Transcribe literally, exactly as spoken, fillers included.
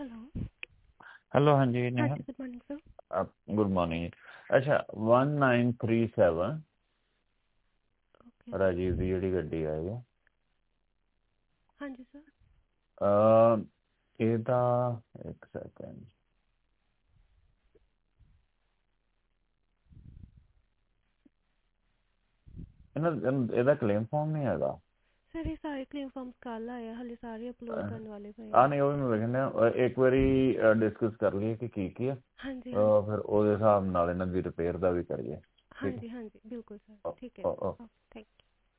Hello hello हाँ जी हाँ Neha ji good morning sir. आप गुड मॉर्निंग। अच्छा one nine three seven okay sir. Rajiv की जी गड्डी है ये हाँ जी सर। अ, ਇਹਦਾ ਇੱਕ ਸੈਕਿੰਡ ਇਹਨਾਂ ਇਹਨ- ਇਹਦਾ ਕਲੇਮ ਫਾਰਮ ਨਹੀਂ ਹੈਗਾ। सर ये सारे क्लेम फॉर्म्स कल आए हैं, हाले सारे अपलोड करने वाले पे ਆ हैं। ਨਹੀਂ ਉਹ ਵੀ ਮੈਂ ਵੇਖਣਾ ਇੱਕ ਵਾਰੀ ਡਿਸਕਸ ਕਰ ਲਈਏ ਕਿ ਕੀ ਕੀ ਆ हाँ जी हाँ ਅ, जी। ਫਿਰ ਉਹਦੇ ਹਿਸਾਬ ਨਾਲ ਇਹਨਾਂ ਦੀ ਰਿਪੇਅਰ ਦਾ ਵੀ ਕਰੀਏ। हाँ ਠੀਕ जी हाँ जी बिल्कुल सर, ठीक है। ਹੈ। थैंक